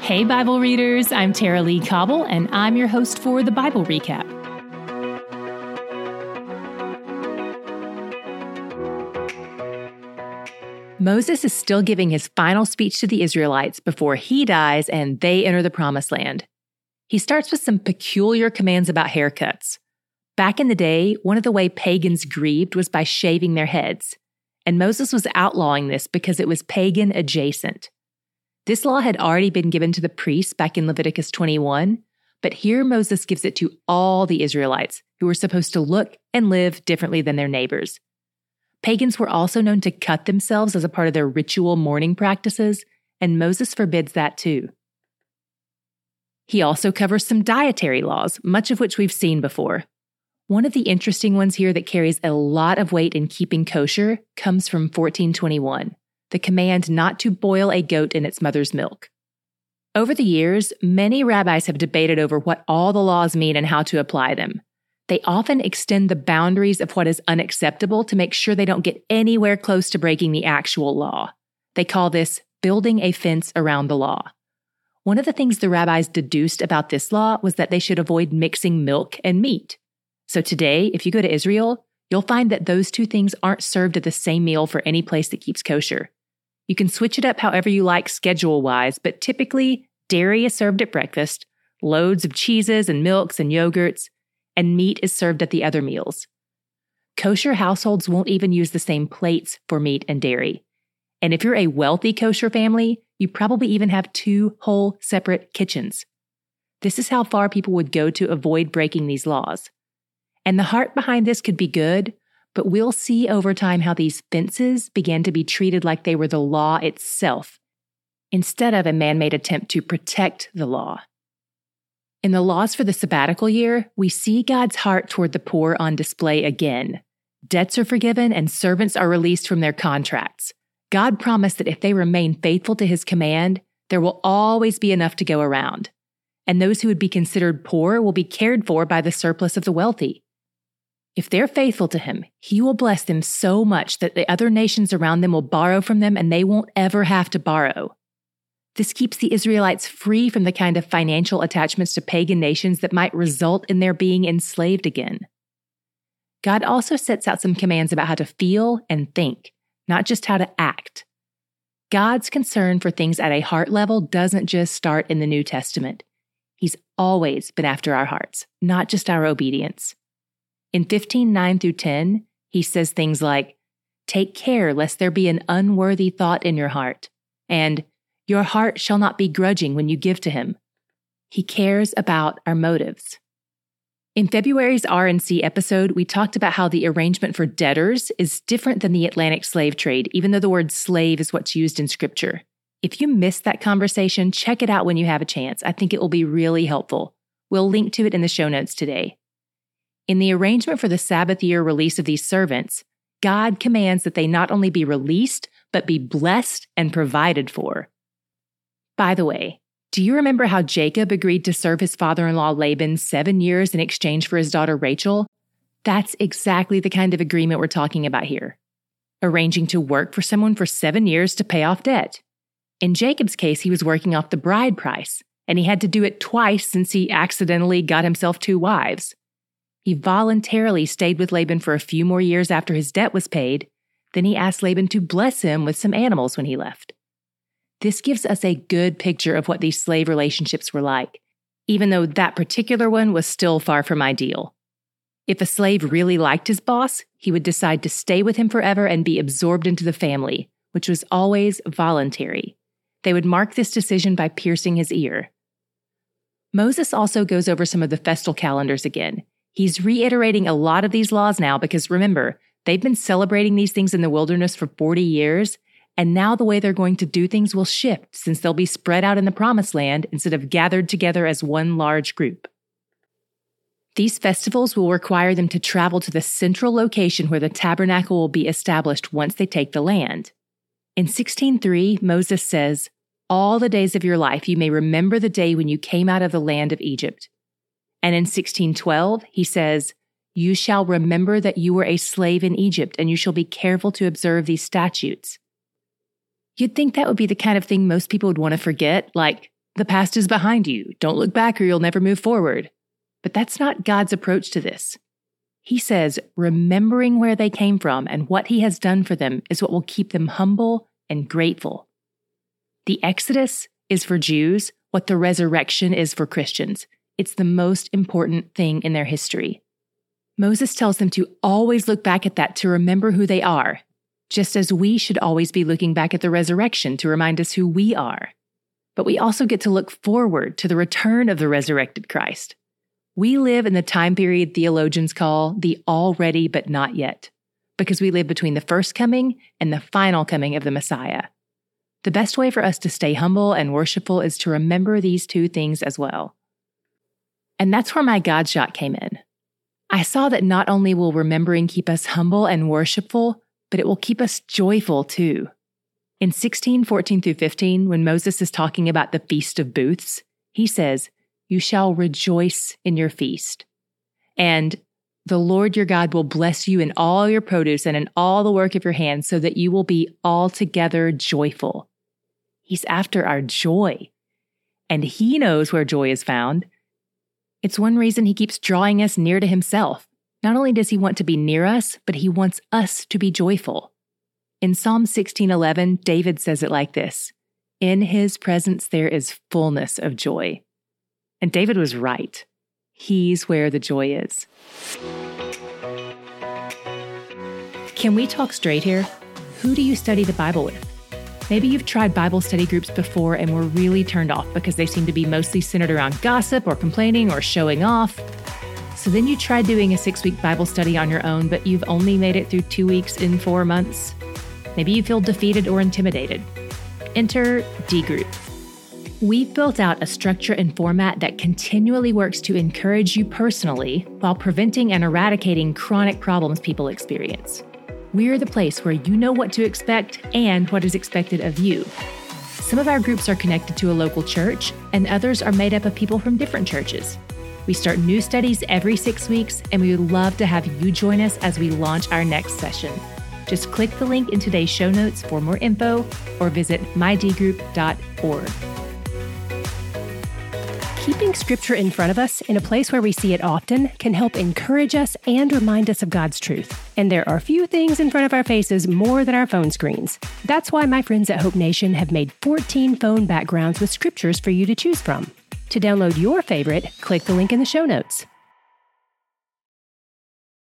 Hey, Bible readers, I'm Tara Lee Cobble, and I'm your host for the Bible Recap. Moses is still giving his final speech to the Israelites before he dies and they enter the Promised Land. He starts with some peculiar commands about haircuts. Back in the day, one of the ways pagans grieved was by shaving their heads, and Moses was outlawing this because it was pagan adjacent. This law had already been given to the priests back in Leviticus 21, but here Moses gives it to all the Israelites who were supposed to look and live differently than their neighbors. Pagans were also known to cut themselves as a part of their ritual mourning practices, and Moses forbids that too. He also covers some dietary laws, much of which we've seen before. One of the interesting ones here that carries a lot of weight in keeping kosher comes from 1421, the command not to boil a goat in its mother's milk. Over the years, many rabbis have debated over what all the laws mean and how to apply them. They often extend the boundaries of what is unacceptable to make sure they don't get anywhere close to breaking the actual law. They call this building a fence around the law. One of the things the rabbis deduced about this law was that they should avoid mixing milk and meat. So today, if you go to Israel, you'll find that those two things aren't served at the same meal for any place that keeps kosher. You can switch it up however you like schedule-wise, but typically dairy is served at breakfast, loads of cheeses and milks and yogurts, and meat is served at the other meals. Kosher households won't even use the same plates for meat and dairy. And if you're a wealthy kosher family, you probably even have 2 whole separate kitchens. This is how far people would go to avoid breaking these laws. And the heart behind this could be good, but we'll see over time how these fences began to be treated like they were the law itself, instead of a man-made attempt to protect the law. In the laws for the sabbatical year, we see God's heart toward the poor on display again. Debts are forgiven and servants are released from their contracts. God promised that if they remain faithful to his command, there will always be enough to go around. And those who would be considered poor will be cared for by the surplus of the wealthy. If they're faithful to him, he will bless them so much that the other nations around them will borrow from them and they won't ever have to borrow. This keeps the Israelites free from the kind of financial attachments to pagan nations that might result in their being enslaved again. God also sets out some commands about how to feel and think, not just how to act. God's concern for things at a heart level doesn't just start in the New Testament. He's always been after our hearts, not just our obedience. In 15:9-10, he says things like, "Take care lest there be an unworthy thought in your heart," and "Your heart shall not be grudging when you give to him." He cares about our motives. In February's R&C episode, we talked about how the arrangement for debtors is different than the Atlantic slave trade, even though the word slave is what's used in Scripture. If you missed that conversation, check it out when you have a chance. I think it will be really helpful. We'll link to it in the show notes today. In the arrangement for the Sabbath year release of these servants, God commands that they not only be released, but be blessed and provided for. By the way, do you remember how Jacob agreed to serve his father-in-law Laban 7 years in exchange for his daughter Rachel? That's exactly the kind of agreement we're talking about here. Arranging to work for someone for 7 years to pay off debt. In Jacob's case, he was working off the bride price, and he had to do it twice since he accidentally got himself 2 wives. He voluntarily stayed with Laban for a few more years after his debt was paid. Then he asked Laban to bless him with some animals when he left. This gives us a good picture of what these slave relationships were like, even though that particular one was still far from ideal. If a slave really liked his boss, he would decide to stay with him forever and be absorbed into the family, which was always voluntary. They would mark this decision by piercing his ear. Moses also goes over some of the festal calendars again. He's reiterating a lot of these laws now because remember, they've been celebrating these things in the wilderness for 40 years, and now the way they're going to do things will shift since they'll be spread out in the Promised Land instead of gathered together as one large group. These festivals will require them to travel to the central location where the tabernacle will be established once they take the land. In 16:3, Moses says, "All the days of your life you may remember the day when you came out of the land of Egypt." And in 16:12, he says, "You shall remember that you were a slave in Egypt, and you shall be careful to observe these statutes." You'd think that would be the kind of thing most people would want to forget, like the past is behind you. Don't look back or you'll never move forward. But that's not God's approach to this. He says remembering where they came from and what he has done for them is what will keep them humble and grateful. The Exodus is for Jews what the resurrection is for Christians. It's the most important thing in their history. Moses tells them to always look back at that to remember who they are, just as we should always be looking back at the resurrection to remind us who we are. But we also get to look forward to the return of the resurrected Christ. We live in the time period theologians call the already but not yet, because we live between the first coming and the final coming of the Messiah. The best way for us to stay humble and worshipful is to remember these two things as well. And that's where my God shot came in. I saw that not only will remembering keep us humble and worshipful, but it will keep us joyful too. In 16:14-15, when Moses is talking about the Feast of Booths, he says, "You shall rejoice in your feast. And the Lord your God will bless you in all your produce and in all the work of your hands so that you will be altogether joyful." He's after our joy. And he knows where joy is found. It's one reason he keeps drawing us near to himself. Not only does he want to be near us, but he wants us to be joyful. In Psalm 16:11, David says it like this, "In his presence there is fullness of joy." And David was right. He's where the joy is. Can we talk straight here? Who do you study the Bible with? Maybe you've tried Bible study groups before and were really turned off because they seem to be mostly centered around gossip or complaining or showing off. So then you tried doing a 6-week Bible study on your own, but you've only made it through 2 weeks in 4 months. Maybe you feel defeated or intimidated. Enter D Group. We've built out a structure and format that continually works to encourage you personally while preventing and eradicating chronic problems people experience. We're the place where you know what to expect and what is expected of you. Some of our groups are connected to a local church, and others are made up of people from different churches. We start new studies every 6 weeks, and we would love to have you join us as we launch our next session. Just click the link in today's show notes for more info or visit mydgroup.org. Keeping Scripture in front of us in a place where we see it often can help encourage us and remind us of God's truth. And there are few things in front of our faces more than our phone screens. That's why my friends at Hope Nation have made 14 phone backgrounds with scriptures for you to choose from. To download your favorite, click the link in the show notes.